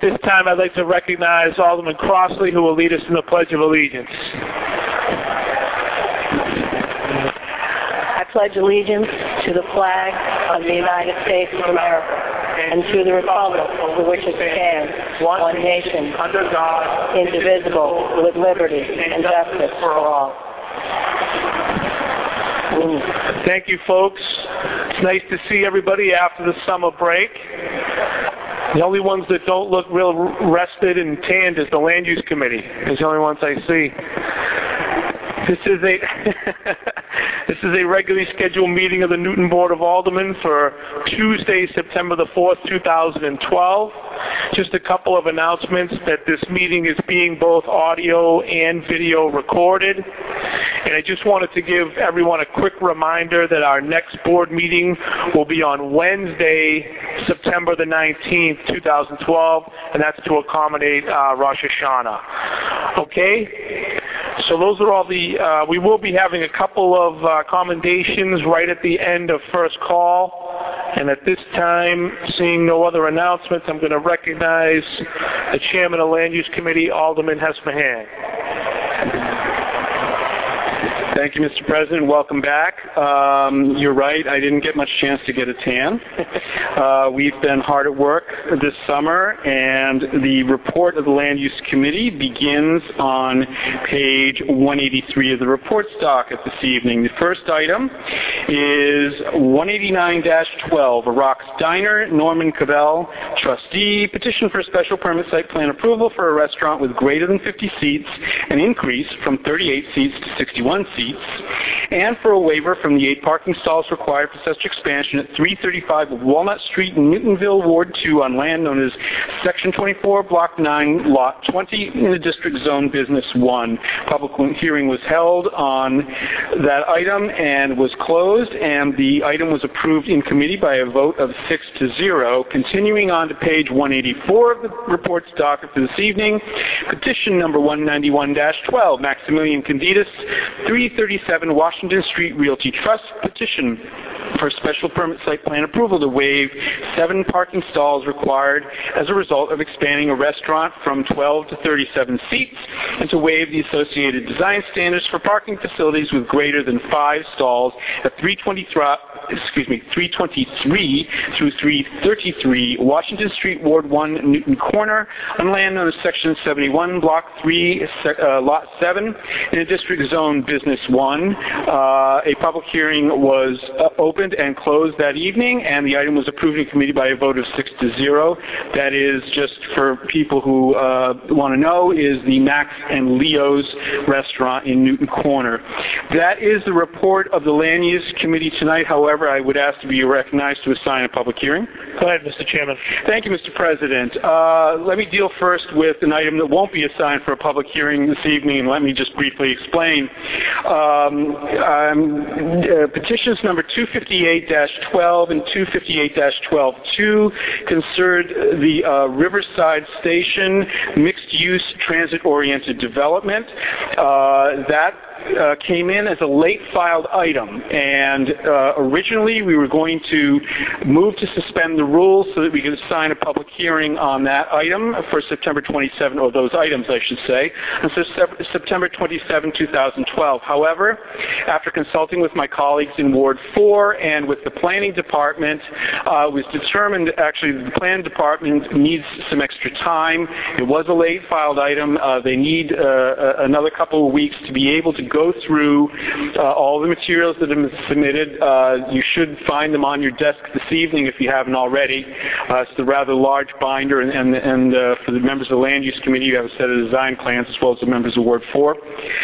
At this time, I'd like to recognize Alderman Crossley, who will lead us in the Pledge of Allegiance. I pledge allegiance to the flag of the United States of America and to the republic for which it stands, one nation, under God, indivisible, with liberty and justice for all. Thank you, folks. It's nice to see everybody after the summer break. The only ones that don't look real rested and tanned is the Land Use Committee. It's the only ones I see. This is a regularly scheduled meeting of the Newton Board of Aldermen for Tuesday, September the 4th, 2012. Just a couple of announcements that this meeting is being both audio and video recorded. And I just wanted to give everyone a quick reminder that our next board meeting will be on Wednesday, September the 19th, 2012, and that's to accommodate Rosh Hashanah. Okay? So those are all the, we will be having a couple of commendations right at the end of first call. And at this time, seeing no other announcements, I'm going to recognize the Chairman of the Land Use Committee, Alderman Hesmahan. Thank you, Mr. President. Welcome back. You're right, I didn't get much chance to get a tan. We've been hard at work this summer, and the report of the Land Use Committee begins on page 183 of the report docket this evening. The first item is 189-12, Iraq's Diner, Norman Cavell, trustee, petition for a special permit site plan approval for a restaurant with greater than 50 seats, an increase from 38 seats to 61 seats, and for a waiver from the 8 parking stalls required for such expansion at 335 Walnut Street in Newtonville, Ward 2, on land known as Section 24, Block 9, Lot 20, in the District Zone Business 1. Public hearing was held on that item and was closed, and the item was approved in committee by a vote of 6-0. Continuing on to page 184 of the report's docket for this evening, petition number 191-12, Maximilian Candidas, 337 Washington Street Realty Trust, petition for special permit site plan approval to waive 7 parking stalls required as a result of expanding a restaurant from 12 to 37 seats, and to waive the associated design standards for parking facilities with greater than 5 stalls at 323 through 333 Washington Street, Ward 1, Newton Corner, on land known as Section 71, Block 3, Lot 7, in the District Zone Business 1. A public hearing was opened and closed that evening, and the item was approved in committee by a vote of 6-0. That is, just for people who want to know, is the Max and Leo's restaurant in Newton Corner. That is the report of the Land Use Committee tonight. However, I would ask to be recognized to assign a public hearing. Go ahead, Mr. Chairman. Thank you, Mr. President. Let me deal first with an item that won't be assigned for a public hearing this evening, and let me just briefly explain. Petitions number 258-12 and 258-12-2 concerned the Riverside Station mixed-use transit-oriented development. That came in as a late-filed item, and originally we were going to move to suspend the rules so that we could assign a public hearing on that item for September 27, or those items I should say, and so September 27, 2012. However, after consulting with my colleagues in Ward 4 and with the Planning Department, it was determined actually the Planning Department needs some extra time. It was a late-filed item. They need another couple of weeks to be able to go through all the materials that have been submitted. You should find them on your desk this evening if you haven't already. It's a rather large binder, and for the members of the Land Use Committee, you have a set of design plans as well as the members of Ward 4.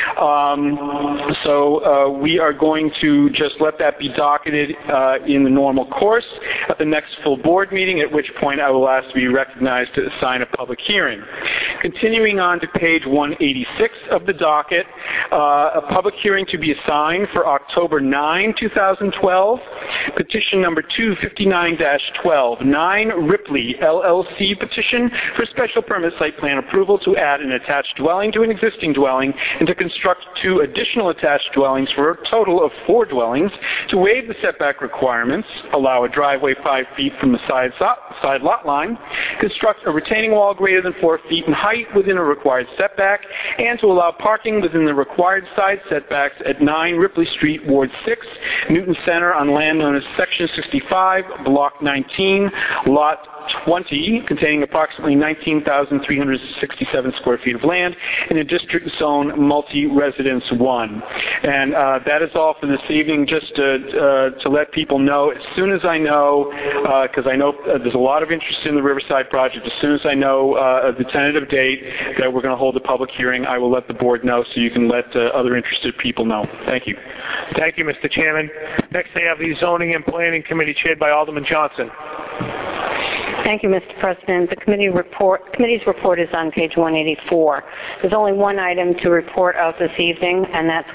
So we are going to just let that be docketed in the normal course at the next full board meeting, at which point I will ask to be recognized to assign a public hearing. Continuing on to page 186 of the docket, a public hearing to be assigned for October 9, 2012. Petition number 259-12, 9 Ripley LLC petition for special permit site plan approval to add an attached dwelling to an existing dwelling and to construct 2 additional attached dwellings for a total of 4 dwellings, to waive the setback requirements, allow a driveway 5 feet from the side lot line, construct a retaining wall greater than 4 feet in height within a required setback, and to allow parking within the required side setbacks at 9 Ripley Street, Ward 6, Newton Center, on land known as Section 65, Block 19, Lot 20, containing approximately 19,367 square feet of land in a district zone multi-residence 1. And that is all for this evening. Just to let people know, as soon as I know, because I know there's a lot of interest in the Riverside project, as soon as I know the tentative date that we're going to hold a public hearing, I will let the board know so you can let other interested people know. Thank you. Thank you, Mr. Chairman. Next, I have the Zoning and Planning Committee chaired by Alderman Johnson. Thank you, Mr. President. The committee's report is on page 184. There's only one item to report out this evening, and that's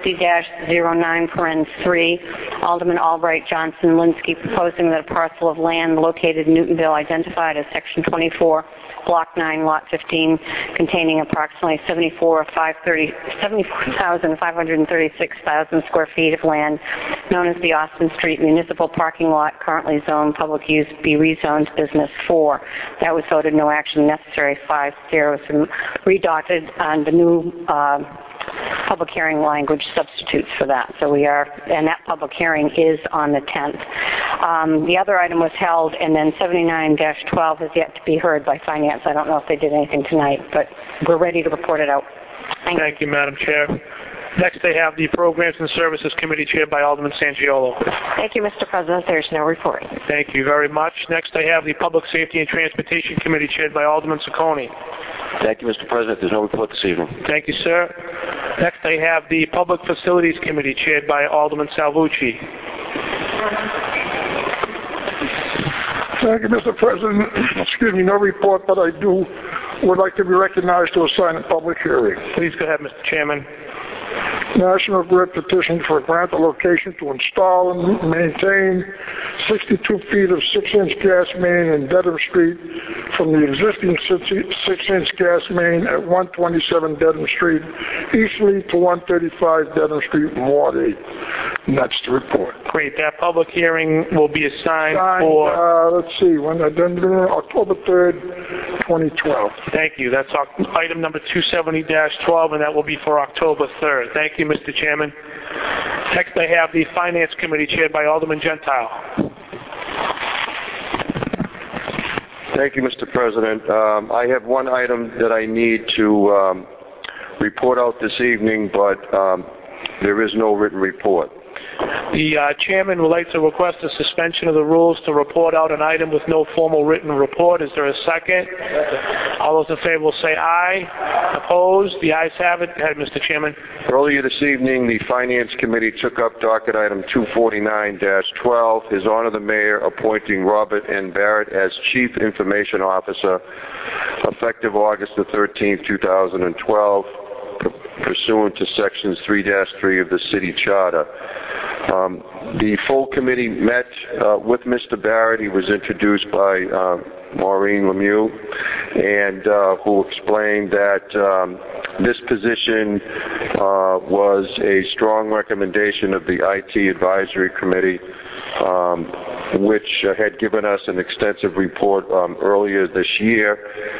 150-09, 3, Alderman Albright Johnson Linsky proposing that a parcel of land located in Newtonville identified as Section 24, Block 9, Lot 15, containing approximately 74,536,000 square feet of land, known as the Austin Street Municipal Parking Lot, currently zoned public use, be rezoned business 4. That was voted no action necessary, 5-0, and redacted on the new public hearing language substitutes for that. So and that public hearing is on the 10th. The other item was held, and then 79-12 has yet to be heard by Finance. I don't know if they did anything tonight, but we're ready to report it out. Thank you, Madam Chair. Next, they have the Programs and Services Committee chaired by Alderman Sangiolo. Thank you, Mr. President. There's no report. Thank you very much. Next, I have the Public Safety and Transportation Committee chaired by Alderman Ciccone. Thank you, Mr. President. There's no report this evening. Thank you, sir. Next, I have the Public Facilities Committee chaired by Alderman Salvucci. Thank you, Mr. President. Excuse me, no report, but I would like to be recognized to assign a public hearing. Please go ahead, Mr. Chairman. National Grid petition for a grant allocation to install and maintain 62 feet of 6-inch gas main in Dedham Street from the existing 6-inch gas main at 127 Dedham Street, easterly to 135 Dedham Street, Ward 8. And that's the report. Great. That public hearing will be assigned for... let's see, October 3rd, 2012. Thank you. That's item number 270-12, and that will be for October 3rd. Thank you, Mr. Chairman. Next, I have the Finance Committee chaired by Alderman Gentile. Thank you, Mr. President. I have one item that I need to report out this evening, but there is no written report. The chairman would like to request a suspension of the rules to report out an item with no formal written report. Is there a second? All those in favor will say aye. Opposed? The ayes have it. Go ahead, Mr. Chairman. Earlier this evening, the Finance Committee took up docket item 249-12, His Honor the Mayor appointing Robert N. Barrett as Chief Information Officer effective August the 13th, 2012, pursuant to Sections 3-3 of the City Charter. The full committee met with Mr. Barrett. He was introduced by Maureen Lemieux, and who explained that this position was a strong recommendation of the IT Advisory Committee, which had given us an extensive report earlier this year.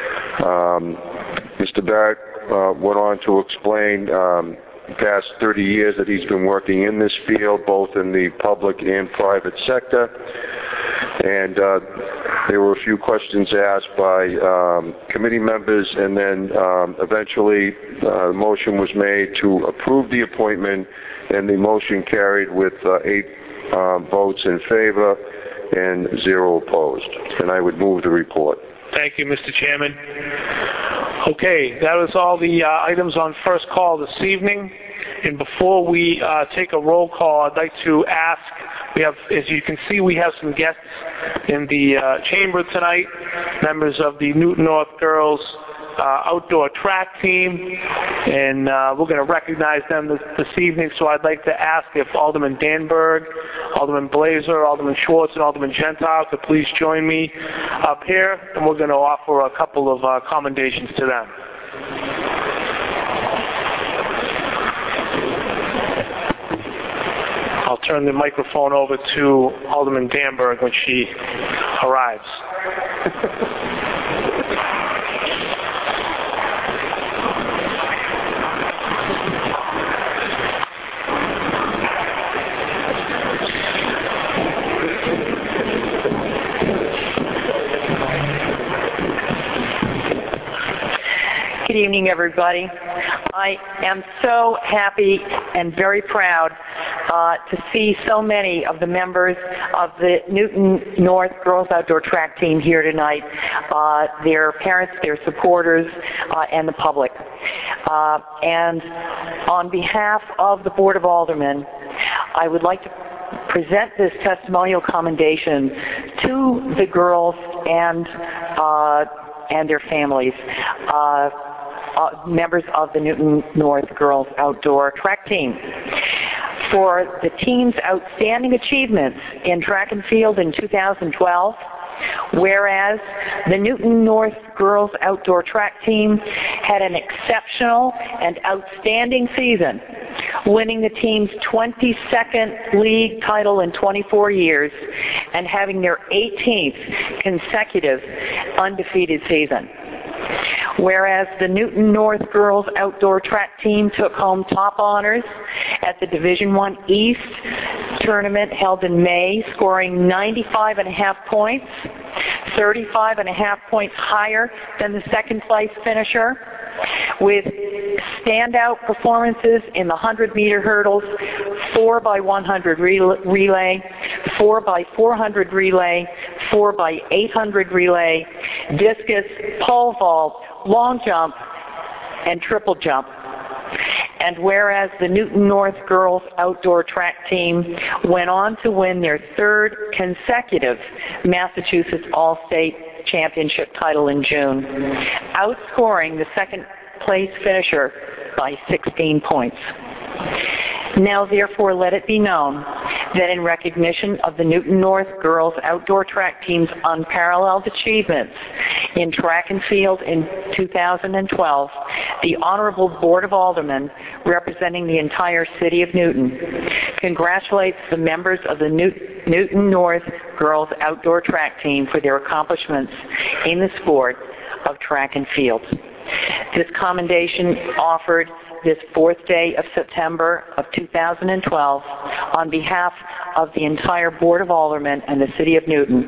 Mr. Barrett went on to explain the past 30 years that he's been working in this field, both in the public and private sector. And there were a few questions asked by committee members, and then eventually a motion was made to approve the appointment, and the motion carried with 8 votes in favor and 0 opposed. And I would move the report. Thank you, Mr. Chairman. Okay, that was all the items on first call this evening. And before we take a roll call, I'd like to ask, as you can see, we have some guests in the chamber tonight, members of the Newton North Girls outdoor track team, and we're going to recognize them this evening. So I'd like to ask if Alderman Danberg, Alderman Blazer, Alderman Schwartz, and Alderman Gentile could please join me up here, and we're going to offer a couple of commendations to them. I'll turn the microphone over to Alderman Danberg when she arrives. Good evening, everybody. I am so happy and very proud to see so many of the members of the Newton North Girls Outdoor Track team here tonight, their parents, their supporters, and the public. And on behalf of the Board of Aldermen, I would like to present this testimonial commendation to the girls and their families. Members of the Newton North Girls Outdoor Track Team for the team's outstanding achievements in track and field in 2012, whereas the Newton North Girls Outdoor Track Team had an exceptional and outstanding season, winning the team's 22nd league title in 24 years and having their 18th consecutive undefeated season. Whereas the Newton North Girls Outdoor Track Team took home top honors at the Division I East tournament held in May, scoring 95.5 points, 35.5 points higher than the second place finisher, with standout performances in the 100-meter hurdles, 4x100 relay, 4x400 relay, 4x800 relay, discus, pole vault, long jump, and triple jump. And whereas the Newton North Girls Outdoor Track Team went on to win their third consecutive Massachusetts All-State Championship title in June, outscoring the second place finisher by 16 points. Now, therefore, let it be known that in recognition of the Newton North Girls Outdoor Track Team's unparalleled achievements in track and field in 2012, the Honorable Board of Aldermen, representing the entire city of Newton, congratulates the members of the Newton North Girls Outdoor Track Team for their accomplishments in the sport of track and field. This commendation offered this 4th day of September of 2012 on behalf of the entire Board of Aldermen and the City of Newton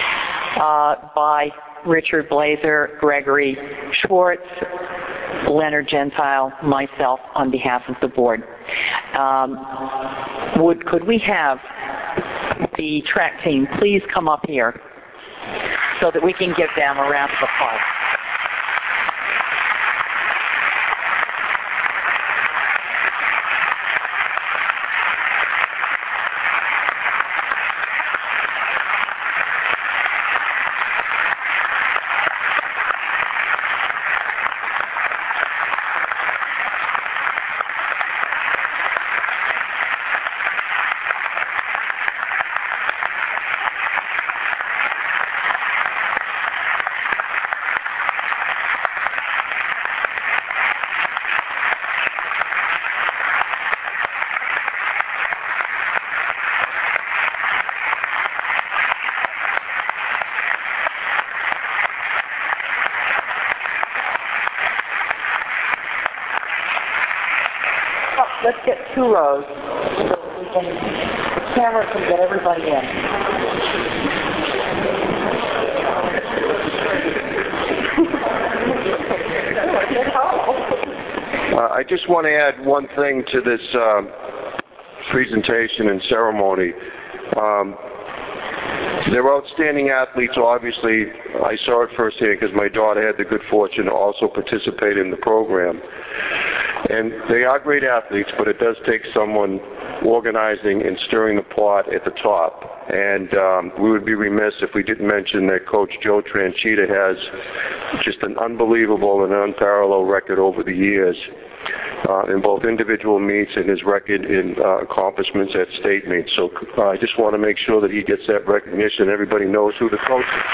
by Richard Blazer, Gregory Schwartz, Leonard Gentile, myself on behalf of the Board. Could we have the track team please come up here so that we can give them a round of applause. Let's get 2 rows so that we can, the camera can get everybody in. I just want to add one thing to this presentation and ceremony. They're outstanding athletes, obviously. I saw it firsthand because my daughter had the good fortune to also participate in the program. And they are great athletes, but it does take someone organizing and stirring the pot at the top. And we would be remiss if we didn't mention that Coach Joe Tranchita has just an unbelievable and unparalleled record over the years in both individual meets and his record in accomplishments at state meets. So I just want to make sure that he gets that recognition. Everybody knows who the coach is.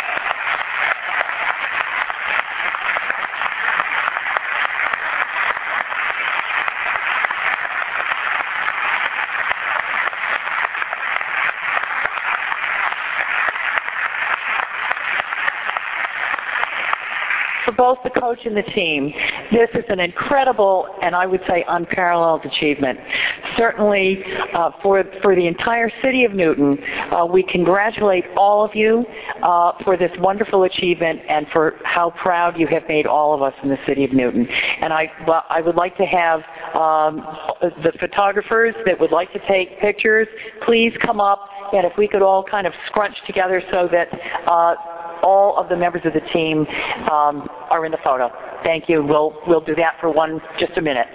For both the coach and the team, this is an incredible and I would say unparalleled achievement. Certainly for the entire city of Newton, we congratulate all of you for this wonderful achievement and for how proud you have made all of us in the city of Newton. And I would like to have the photographers that would like to take pictures, please come up, and if we could all kind of scrunch together so that all of the members of the team are in the photo. Thank you. We'll do that for just a minute.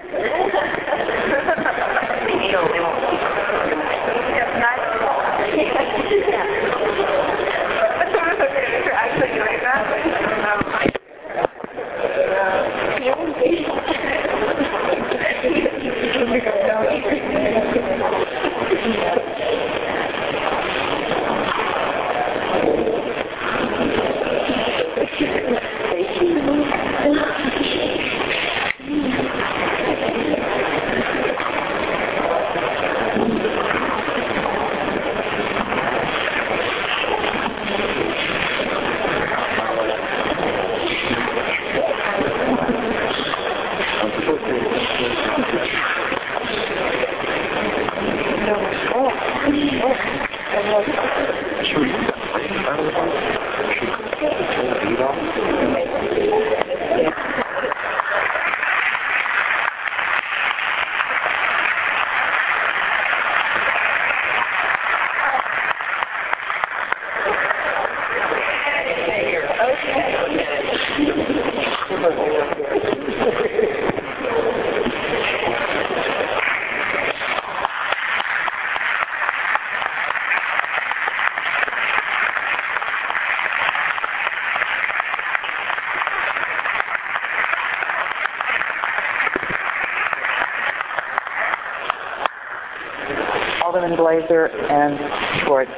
Alderman Glazer and Schwartz.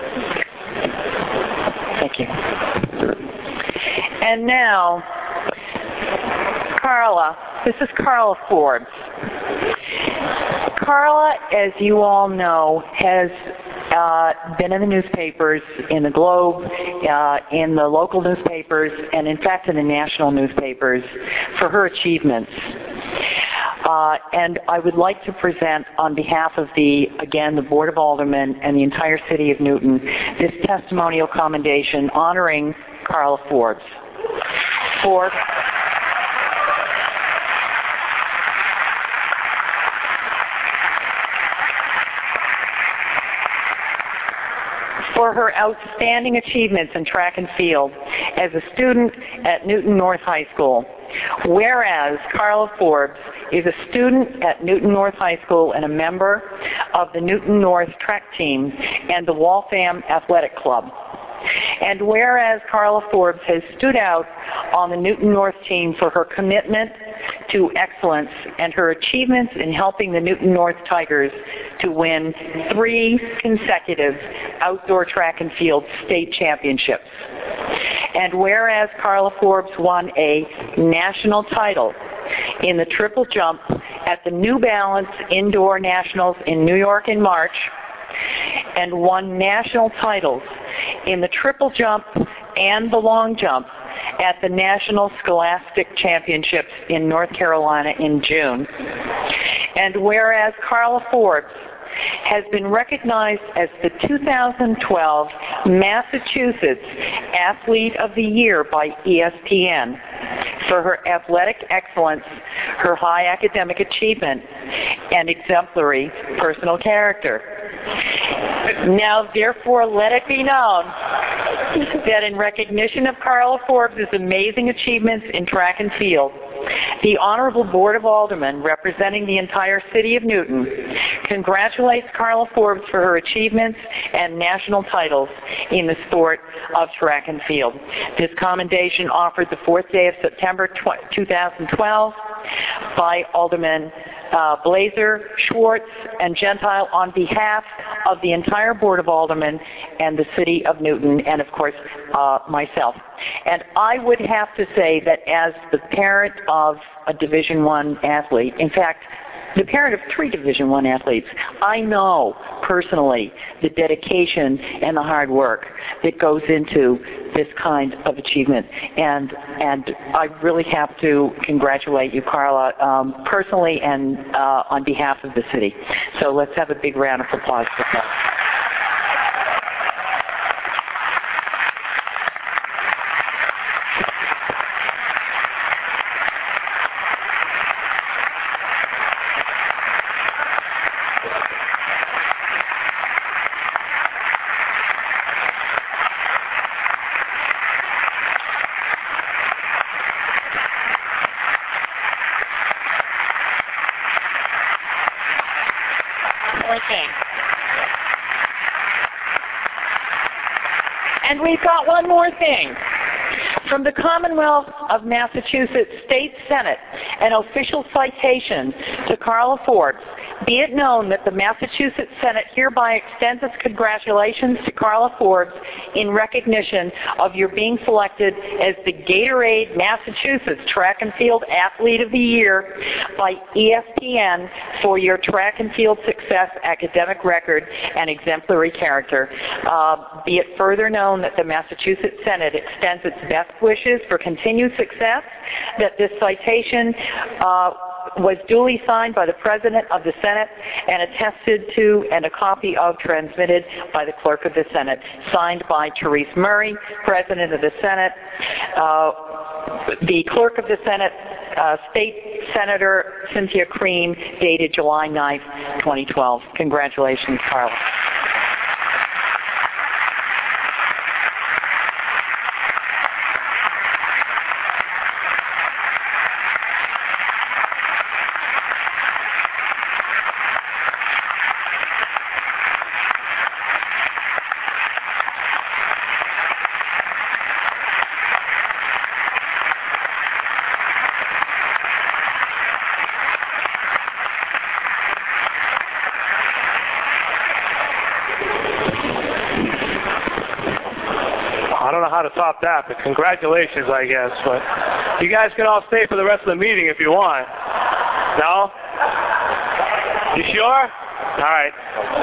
Thank you. And now, Carla. This is Carla Forbes. Carla, as you all know, has been in the newspapers, in the Globe, in the local newspapers, and in fact in the national newspapers for her achievements. And I would like to present on behalf of the Board of Aldermen and the entire city of Newton, this testimonial commendation honoring Carla Forbes. For her outstanding achievements in track and field as a student at Newton North High School. Whereas Carla Forbes is a student at Newton North High School and a member of the Newton North track team and the Waltham Athletic Club. And whereas Carla Forbes has stood out on the Newton North team for her commitment to excellence and her achievements in helping the Newton North Tigers to win 3 consecutive outdoor track and field state championships. And whereas Carla Forbes won a national title in the triple jump at the New Balance Indoor Nationals in New York in March, and won national titles in the triple jump and the long jump at the National Scholastic Championships in North Carolina in June. And whereas Carla Forbes has been recognized as the 2012 Massachusetts Athlete of the Year by ESPN for her athletic excellence, her high academic achievement, and exemplary personal character. Now, therefore, let it be known that in recognition of Carla Forbes' amazing achievements in track and field, The Honorable Board of Aldermen, representing the entire city of Newton, congratulates Carla Forbes for her achievements and national titles in the sport of track and field. This commendation offered the 4th day of September 2012 by Alderman Blazer, Schwartz, and Gentile on behalf of the entire Board of Aldermen and the City of Newton, and of course myself. And I would have to say that as the parent of a Division I athlete, in fact, the parent of 3 Division I athletes, I know personally the dedication and the hard work that goes into this kind of achievement. And I really have to congratulate you, Carla, personally and on behalf of the city. So let's have a big round of applause for Carla. And we've got one more thing. From the Commonwealth of Massachusetts State Senate, an official citation to Carla Forbes. Be it known that the Massachusetts Senate hereby extends its congratulations to Carla Forbes in recognition of your being selected as the Gatorade Massachusetts Track and Field Athlete of the Year by ESPN for your track and field success, academic record, and exemplary character. Be it further known that the Massachusetts Senate extends its best wishes for continued success, that this citation was duly signed by the President of the Senate and attested to and a copy of transmitted by the Clerk of the Senate, signed by Therese Murray, President of the Senate, the Clerk of the Senate, State Senator Cynthia Cream, dated July 9th, 2012. Congratulations, Carla. I don't know how to top that, but congratulations, I guess. But you guys can all stay for the rest of the meeting if you want. No? You sure? All right.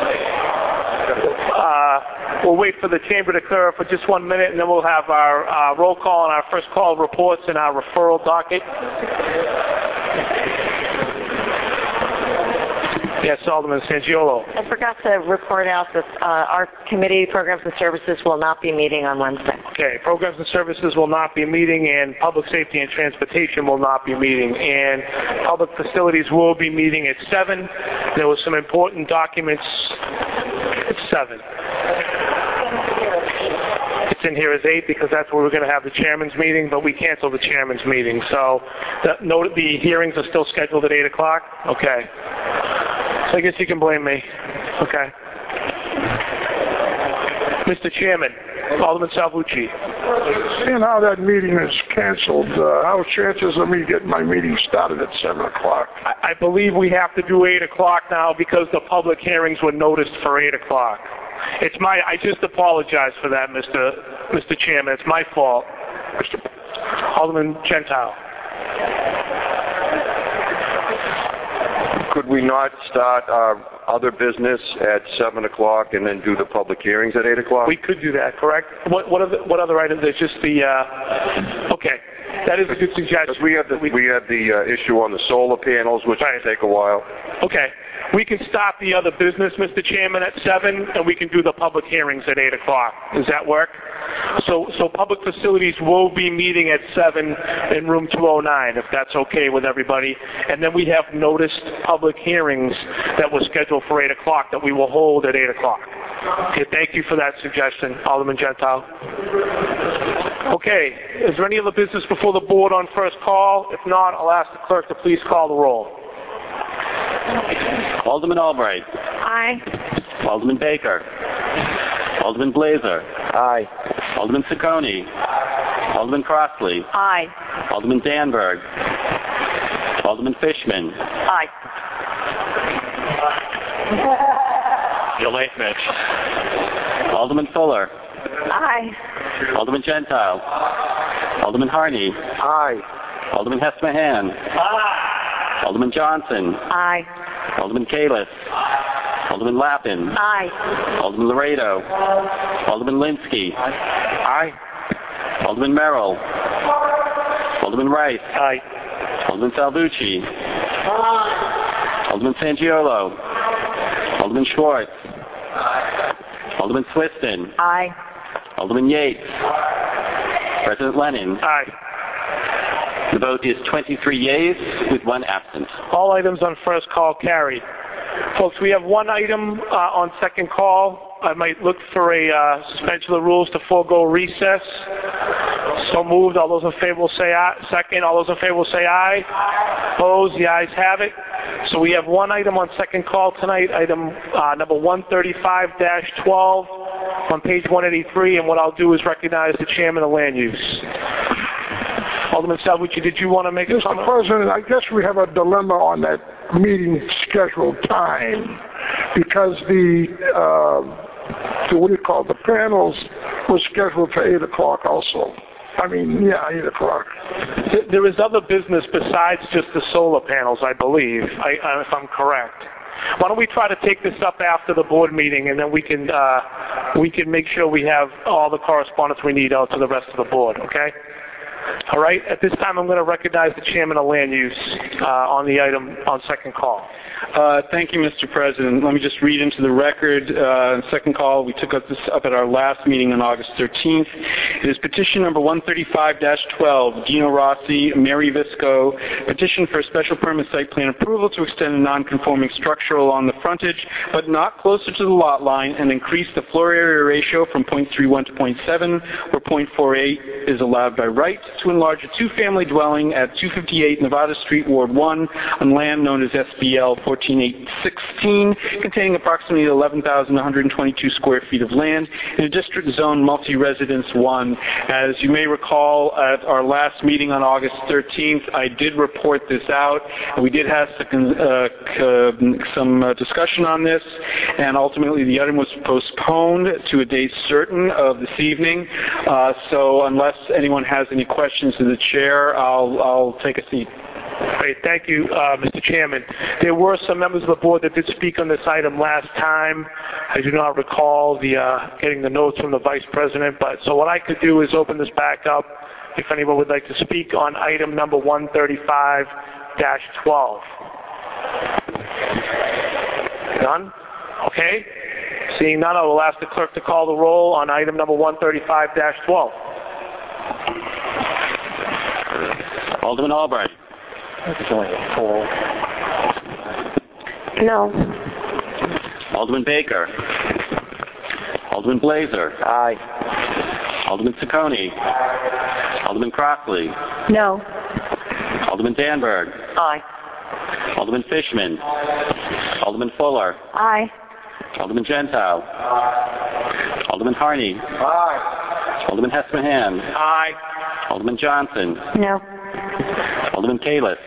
We'll wait for the chamber to clear up for just 1 minute, and then we'll have our roll call and our first call reports and our referral docket. Yes, Alderman Sangiolo. I forgot to report out that our committee, Programs and Services, will not be meeting on Wednesday. Okay, Programs and Services will not be meeting, and Public Safety and Transportation will not be meeting, and Public Facilities will be meeting at 7. There were some important documents at 7. It's in here as 8 because that's where we're going to have the chairman's meeting, but we canceled the chairman's meeting. So the hearings are still scheduled at 8 o'clock? Okay. So I guess you can blame me. Okay. Mr. Chairman, Alderman Salvucci. Seeing how that meeting is canceled, how chances of me getting my meeting started at 7 o'clock? I believe we have to do 8 o'clock now because the public hearings were noticed for 8 o'clock. I just apologize for that, Mr. Chairman. It's my fault. Alderman Gentile. Could we not start our other business at 7 o'clock and then do the public hearings at 8 o'clock? We could do that, correct? What other items? There's just the, okay. That is a good suggestion. We have the issue on the solar panels, which will take a while. Okay. We can stop the other business, Mr. Chairman, at 7, and we can do the public hearings at 8 o'clock. Does that work? So Public Facilities will be meeting at 7 in room 209, if that's okay with everybody. And then we have noticed public hearings that were scheduled for 8 o'clock that we will hold at 8 o'clock. Okay, thank you for that suggestion, Alderman Gentile. Okay, is there any other business before the board on first call? If not, I'll ask the clerk to please call the roll. Alderman Albright. Aye. Alderman Baker. Alderman Blazer. Aye. Alderman Ciccone. Alderman Crossley. Aye. Alderman Danberg. Alderman Fishman. Aye. You're late, Mitch. Alderman Fuller. Aye. Alderman Gentile. Alderman Harney. Aye. Alderman Hess-Mahan. Aye. Alderman Johnson. Aye. Alderman Kalis. Alderman Lappin. Aye. Alderman Laredo. Alderman Linsky. Aye. Alderman Merrill. Alderman Rice. Aye. Alderman Salvucci. Alderman Sangiolo. Alderman Schwartz. Alderman Swiston. Aye. Alderman Yates. President Lennon. Aye. The vote is 23 yeas with 1 absent. All items on first call carried. Folks, we have one item on second call. I might look for a suspension of the rules to forego recess. So moved. All those in favor will say aye. Second. All those in favor will say aye. Opposed? The ayes have it. So we have one item on second call tonight, item number 135-12 on page 183, and what I'll do is recognize the chairman of land use. Alderman Salvucci, did you want to make a comment? Mr. President, I guess we have a dilemma on that meeting scheduled time because the panels were scheduled for 8 o'clock also. 8 o'clock. There is other business besides just the solar panels, I believe, if I'm correct. Why don't we try to take this up after the board meeting, and then we can make sure we have all the correspondence we need out to the rest of the board, okay? All right, at this time I'm going to recognize the chairman of land use on the item on second call. Thank you, Mr. President. Let me just read into the record. Second call, we took this up at our last meeting on August 13th. It is petition number 135-12, Dino Rossi, Mary Visco, petition for a special permit site plan approval to extend a non-conforming structure along the frontage, but not closer to the lot line, and increase the floor area ratio from 0.31 to 0.7, where 0.48 is allowed by right, to enlarge a two-family dwelling at 258 Nevada Street, Ward 1, on land known as SBL 14816, containing approximately 11,122 square feet of land in a district zone multi-residence 1. As you may recall, at our last meeting on August 13th, I did report this out, and we did have some discussion on this, and ultimately the item was postponed to a date certain of this evening. So unless anyone has any questions to the chair, I'll take a seat. Great. Thank you, Mr. Chairman. There were some members of the board that did speak on this item last time. I do not recall getting the notes from the Vice President, so what I could do is open this back up if anyone would like to speak on item number 135-12. None? Okay. Seeing none, I will ask the clerk to call the roll on item number 135-12. Alderman Albright. No. Alderman Baker. Alderman Blazer. Aye. Alderman Ciccone. Alderman Crossley. No. Alderman Danberg. Aye. Alderman Fishman. Alderman Fuller. Aye. Alderman Gentile. Alderman Harney. Aye. Alderman Hess-Mahan. Aye. Alderman Johnson. No. Alderman Kalis.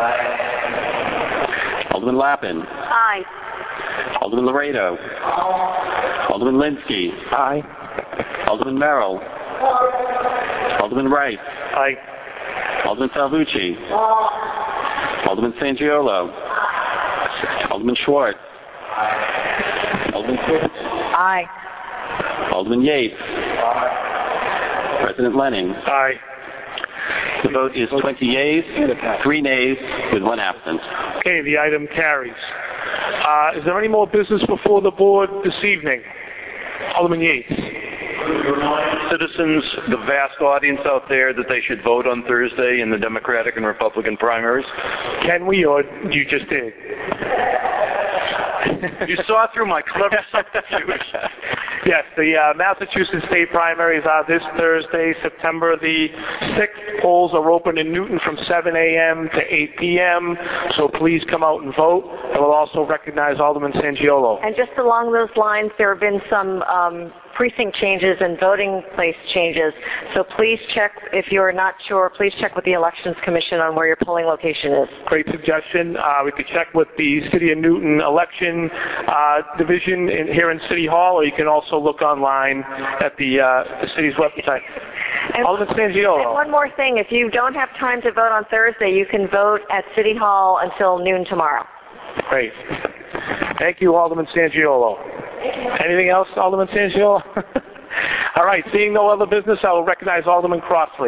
Alderman Lappin. Aye. Alderman Laredo. Alderman Linsky. Aye. Alderman Merrill. Alderman Rice. Aye. Alderman Salvucci. Alderman Sangiolo. Alderman Schwartz. Alderman Swiston. Aye. Alderman Yates. President Lennon. Aye. The vote is 20 yeas, 3 nays, with 1 absent. Okay, the item carries. Is there any more business before the board this evening? Alderman Yates. Citizens, the vast audience out there, that they should vote on Thursday in the Democratic and Republican primaries? Can we, or you just did? You saw through my clever subterfuge. Yes, the Massachusetts state primaries are this Thursday, September the 6th. Polls are open in Newton from 7 a.m. to 8 p.m., so please come out and vote. And we'll also recognize Alderman Sangiolo. And just along those lines, there have been some precinct changes and voting place changes. So please check, if you're not sure, please check with the Elections Commission on where your polling location is. Great suggestion. We could check with the City of Newton election division here in City Hall, or you can also look online at the city's website. Alderman Sangiolo. And one more thing, if you don't have time to vote on Thursday, you can vote at City Hall until noon tomorrow. Great. Thank you, Alderman Sangiolo. Anything else, Alderman Sangiolo? All right, seeing no other business, I will recognize Alderman Crossley.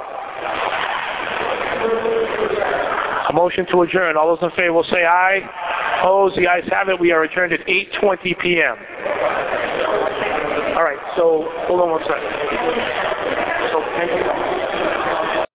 A motion to adjourn. All those in favor will say aye. Opposed? The ayes have it. We are adjourned at 8:20 p.m. All right, so hold on one second. So,